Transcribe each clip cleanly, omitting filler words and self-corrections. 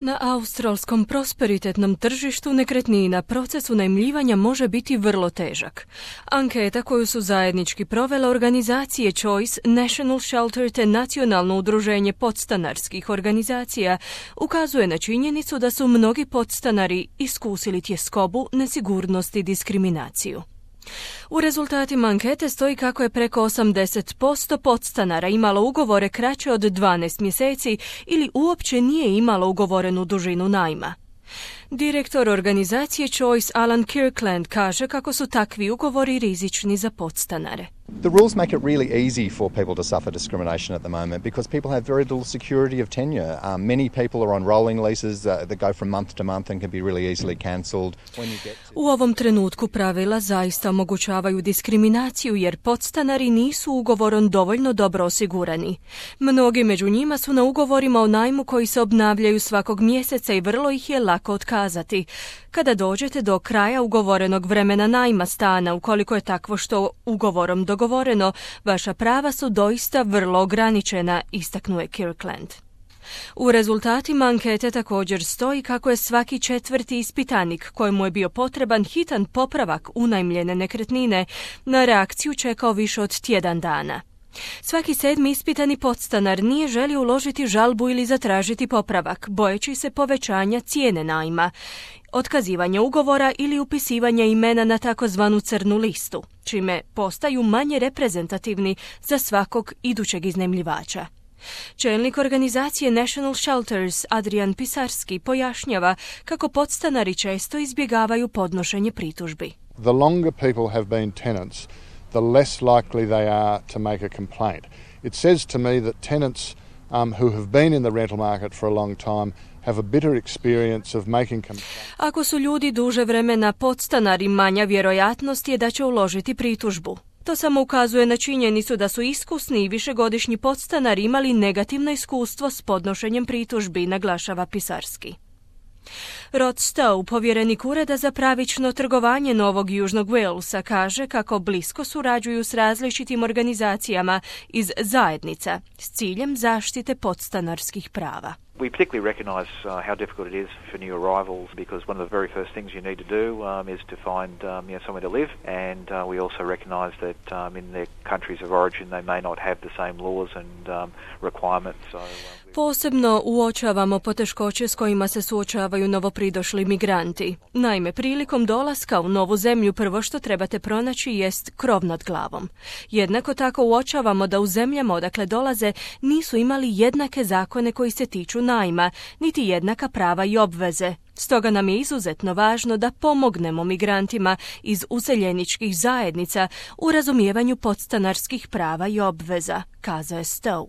Na australskom prosperitetnom tržištu nekretnina proces unajmljivanja može biti vrlo težak. Anketa koju su zajednički provele organizacije Choice, National Shelter te Nacionalno udruženje podstanarskih organizacija ukazuje na činjenicu da su mnogi podstanari iskusili tjeskobu, nesigurnost i diskriminaciju. U rezultatima ankete stoji kako je preko 80% podstanara imalo ugovore kraće od 12 mjeseci ili uopće nije imalo ugovorenu dužinu najma. Direktor organizacije Choice Alan Kirkland kaže kako su takvi ugovori rizični za podstanare. The rules make it really easy for people to suffer discrimination at the moment because people have very little security of tenure. Many people are on rolling leases that go from month to month and can be really easily cancelled. U ovom trenutku pravila zaista omogućavaju diskriminaciju jer podstanari nisu ugovorom dovoljno dobro osigurani. Mnogi među njima su na ugovorima o najmu koji se obnavljaju svakog mjeseca i vrlo ih je lako otkazati. Kada dođete do kraja ugovorenog vremena najma stana, ukoliko je takvo što ugovorom dogovoreno, vaša prava su doista vrlo ograničena, istaknuje Kirkland. U rezultatima ankete također stoji kako je svaki četvrti ispitanik kojemu je bio potreban hitan popravak unajmljene nekretnine na reakciju čekao više od tjedan dana. Svaki 7. ispitani podstanar nije želio uložiti žalbu ili zatražiti popravak, bojeći se povećanja cijene najma, otkazivanja ugovora ili upisivanja imena na takozvanu crnu listu, čime postaju manje reprezentativni za svakog idućeg iznajmljivača. Čelnik organizacije National Shelters Adrian Pisarski pojašnjava kako podstanari često izbjegavaju podnošenje pritužbi. The longer people have been tenants, the less likely they are to make a complaint. It says to me that tenants who have been in the rental market for a long time have a bitter experience of making complaints. Ako su ljudi duže vremena podstanari, manja vjerojatnost je da će uložiti pritužbu. To samo ukazuje na činjenicu da su iskusni i višegodišnji podstanari imali negativno iskustvo s podnošenjem pritužbi, naglašava Pisarski. Rod Stowe, povjerenik Ureda za pravično trgovanje Novog Južnog Walesa, kaže kako blisko surađuju s različitim organizacijama iz zajednica s ciljem zaštite podstanarskih prava. We particularly recognise how difficult it is for new arrivals because one of the very first things you need to do is to find somewhere to live, and we also recognise that in their countries of origin they may not have the same laws and requirements. Posebno uočavamo poteškoće s kojima se suočavaju novopridošli migranti. Naime, prilikom dolaska u novu zemlju prvo što trebate pronaći jest krov nad glavom. Jednako tako uočavamo da u zemljama odakle dolaze nisu imali jednake zakone koji se tiču najma, niti jednaka prava i obveze. Stoga nam je izuzetno važno da pomognemo migrantima iz useljeničkih zajednica u razumijevanju podstanarskih prava i obveza, kazao je Stowe.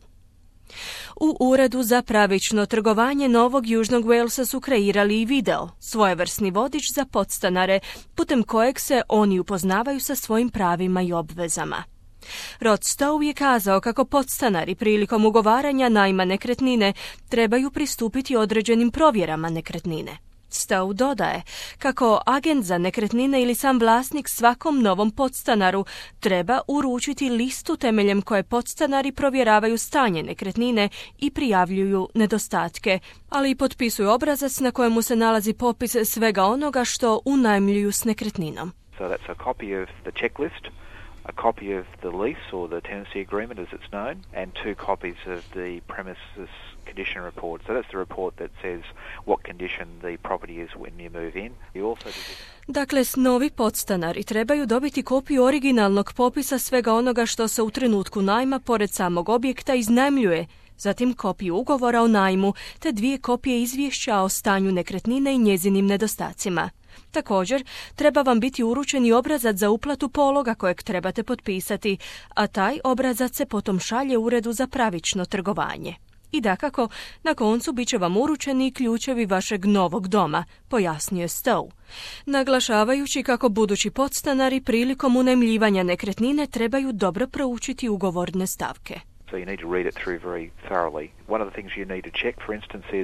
U Uredu za pravično trgovanje Novog Južnog Walesa su kreirali i video, svojevrsni vodič za podstanare, putem kojeg se oni upoznavaju sa svojim pravima i obvezama. Rod Stowe je kazao kako podstanari prilikom ugovaranja najma nekretnine trebaju pristupiti određenim provjerama nekretnine. Stowe dodaje kako agent za nekretnine ili sam vlasnik svakom novom podstanaru treba uručiti listu temeljem koje podstanari provjeravaju stanje nekretnine i prijavljuju nedostatke, ali i potpisuju obrazac na kojemu se nalazi popis svega onoga što unajmljuju s nekretninom. So that's a copy of the checklist, a copy of the lease or the tenancy agreement as it's known, and 2 copies of the premises condition report. So that's the report that says what condition the property is when you move in. Dakle, novi podstanari trebaju dobiti kopiju originalnog popisa svega onoga što se u trenutku najma pored samog objekta iznajmljuje, zatim kopiju ugovora o najmu te 2 kopije izvješća o stanju nekretnine i njezinim nedostacima. Također, treba vam biti uručen i obrazac za uplatu pologa kojeg trebate potpisati, a taj obrazac se potom šalje Uredu za pravično trgovanje. I dakako, na koncu bit će vam uručeni i ključevi vašeg novog doma, pojasnio je Stowe, naglašavajući kako budući podstanari prilikom unajmljivanja nekretnine trebaju dobro proučiti ugovorne stavke. So you need to read it through very thoroughly. One of the things you need to check, for instance, is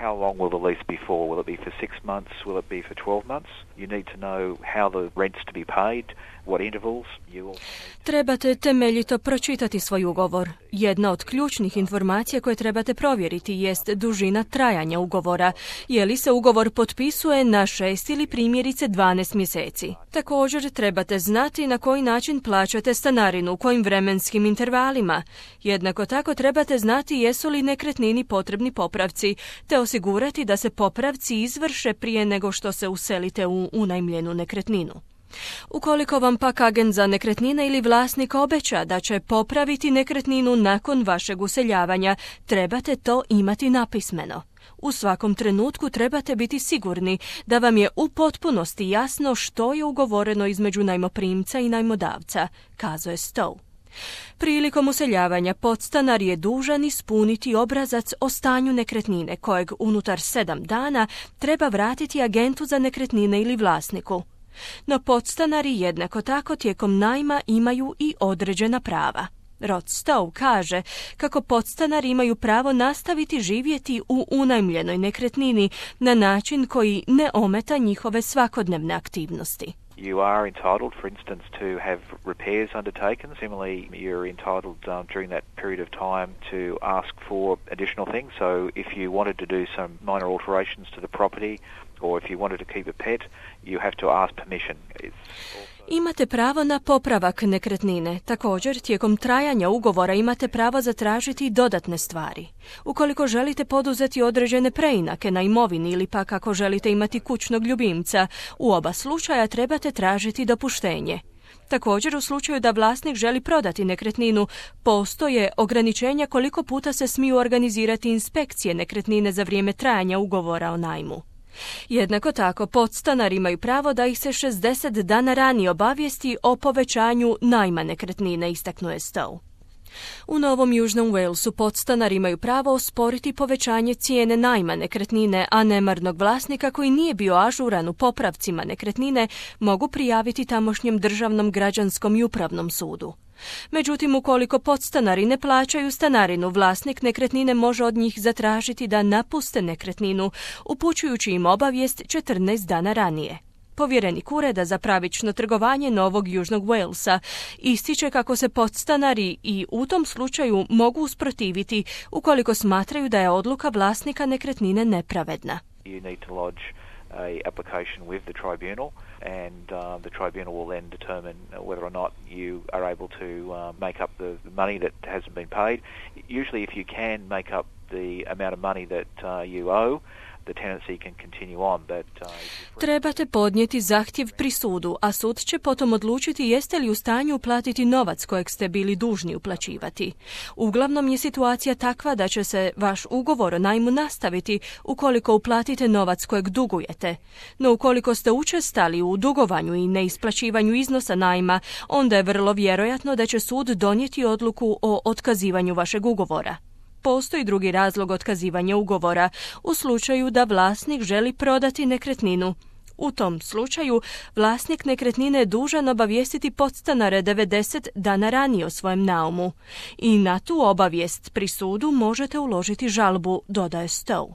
how long will the lease be for? Will it be for 6 months? Will it be for 12 months? You need to know how the rent's to be paid, what intervals. Trebate temeljito pročitati svoj ugovor. Jedna od ključnih informacija koje trebate provjeriti jest dužina trajanja ugovora. Je li se ugovor potpisuje na 6 ili primjerice 12 mjeseci. Također trebate znati na koji način plaćate stanarinu, u kojim vremenskim intervalima. Jednako tako trebate znati jesu li nekretnini potrebni popravci, te osigurati da se popravci izvrše prije nego što se uselite u unajmljenu nekretninu. Ukoliko vam pak agent za nekretnine ili vlasnik obeća da će popraviti nekretninu nakon vašeg useljavanja, trebate to imati napismeno. U svakom trenutku trebate biti sigurni da vam je u potpunosti jasno što je ugovoreno između najmoprimca i najmodavca, kazuje Stowe. Prilikom useljavanja podstanar je dužan ispuniti obrazac o stanju nekretnine kojeg unutar 7 dana treba vratiti agentu za nekretnine ili vlasniku. No podstanari jednako tako tijekom najma imaju i određena prava. Rod Stowe kaže kako podstanari imaju pravo nastaviti živjeti u unajmljenoj nekretnini na način koji ne ometa njihove svakodnevne aktivnosti. You are entitled, for instance, to have repairs undertaken. Similarly, you're entitled during that period of time to ask for additional things. So if you wanted to do some minor alterations to the property, or if you wanted to keep a pet, you have to ask permission. Imate pravo na popravak nekretnine. Također, tijekom trajanja ugovora imate pravo zatražiti dodatne stvari. Ukoliko želite poduzeti određene preinake na imovini ili pak ako želite imati kućnog ljubimca, u oba slučaja trebate tražiti dopuštenje. Također, u slučaju da vlasnik želi prodati nekretninu, postoje ograničenja koliko puta se smiju organizirati inspekcije nekretnine za vrijeme trajanja ugovora o najmu. Jednako tako, podstanari imaju pravo da ih se 60 dana ranije obavijesti o povećanju najma nekretnine, istaknuje Stowe. U Novom Južnom Walesu podstanari imaju pravo osporiti povećanje cijene najma nekretnine, a nemarnog vlasnika koji nije bio ažuran u popravcima nekretnine mogu prijaviti tamošnjem državnom, građanskom i upravnom sudu. Međutim, ukoliko podstanari ne plaćaju stanarinu, vlasnik nekretnine može od njih zatražiti da napuste nekretninu, upućujući im obavijest 14 dana ranije. Povjerenik Ureda za pravično trgovanje Novog Južnog Walesa ističe kako se podstanari i u tom slučaju mogu usprotiviti ukoliko smatraju da je odluka vlasnika nekretnine nepravedna. You need to lodge a application with the tribunal and the tribunal will then determine whether or not you are able to make up the money that hasn't been paid. Usually if you can make up the amount of money that you owe, the tenancy can continue on, but trebate podnijeti zahtjev pri sudu, a sud će potom odlučiti jeste li u stanju uplatiti novac kojeg ste bili dužni uplaćivati. Uglavnom je situacija takva da će se vaš ugovor o najmu nastaviti ukoliko uplatite novac kojeg dugujete. No ukoliko ste učestali u dugovanju i neisplaćivanju iznosa najma, onda je vrlo vjerojatno da će sud donijeti odluku o otkazivanju vašeg ugovora. Postoji drugi razlog otkazivanja ugovora u slučaju da vlasnik želi prodati nekretninu. U tom slučaju vlasnik nekretnine je dužan obavijestiti podstanare 90 dana ranije o svojem naumu. I na tu obavijest pri sudu možete uložiti žalbu, dodaje Stowe.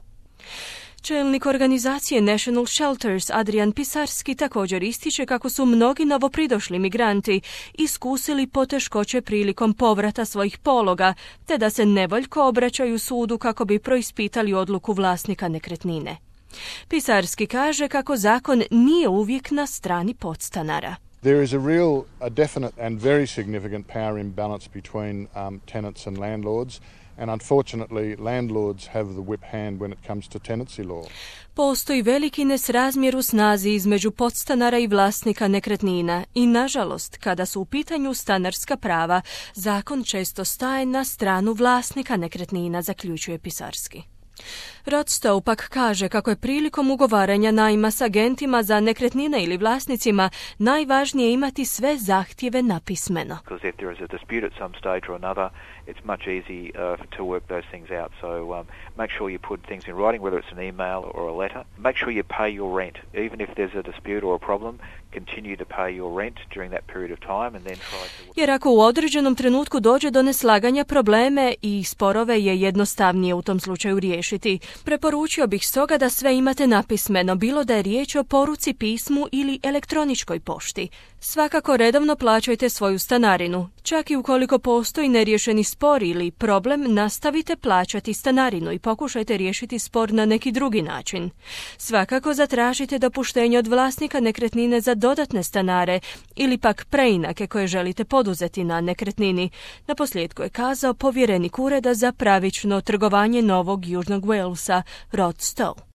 Čelnik organizacije National Shelters Adrian Pisarski također ističe kako su mnogi novopridošli migranti iskusili poteškoće prilikom povrata svojih pologa, te da se nevoljko obraćaju sudu kako bi preispitali odluku vlasnika nekretnine. Pisarski kaže kako zakon nije uvijek na strani podstanara. There is a definite and very significant power imbalance between tenants and landlords. And unfortunately, landlords have the whip hand when it comes to tenancy law. Postoji veliki nesrazmjer u snazi između podstanara i vlasnika nekretnina i, nažalost, kada su u pitanju stanarska prava, zakon često staje na stranu vlasnika nekretnina, zaključuje Pisarski. Rod Stowe pak kaže kako je prilikom ugovaranja najma s agentima za nekretnine ili vlasnicima najvažnije imati sve zahtjeve napismeno. it's much easy to work those things out. So make sure you put things in writing, whether it's an email or a letter. Make sure you pay your rent. Even if there's a dispute or a problem, continue to pay your rent during that period of time and then try to... Jer ako u određenom trenutku dođe do neslaganja, probleme i sporove je jednostavnije u tom slučaju riješiti. Preporučio bih stoga da sve imate napismeno, bilo da je riječ o poruci, pismu ili elektroničkoj pošti. Svakako redovno plaćajte svoju stanarinu. Čak i ukoliko postoji neriješeni spor ili problem, nastavite plaćati stanarinu i pokušajte riješiti spor na neki drugi način. Svakako zatražite dopuštenje od vlasnika nekretnine za dodatne stanare ili pak preinake koje želite poduzeti na nekretnini. Naposljetku je kazao povjerenik Ureda za pravično trgovanje Novog Južnog Walesa, Rod Stowe.